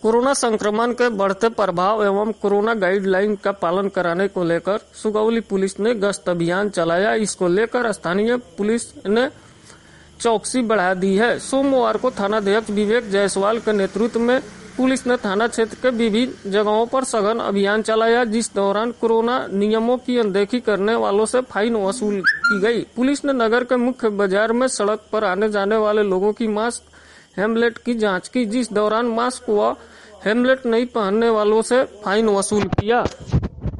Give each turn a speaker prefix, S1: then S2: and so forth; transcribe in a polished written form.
S1: Corona संक्रमण के बढ़ते प्रभाव एवं कोरोना गाइडलाइन का पालन कराने को लेकर सुगौली पुलिस ने गश्त अभियान चलाया। इसको लेकर स्थानीय पुलिस ने चौकसी बढ़ा दी है। सोमवार को थानाध्यक्ष विवेक जायसवाल के नेतृत्व में पुलिस ने थाना क्षेत्र के विभिन्न जगहों पर सघन अभियान चलाया, जिस दौरान कोरोना नियमों की अनदेखी करने वालों से फाइन वसूल की गई। पुलिस ने नगर के मुख्य बाजार में सड़क पर आने जाने वाले लोगों की मास्क हेमलेट की जांच की, जिस दौरान मास्क व हेमलेट नहीं पहनने वालों से फाइन वसूल किया।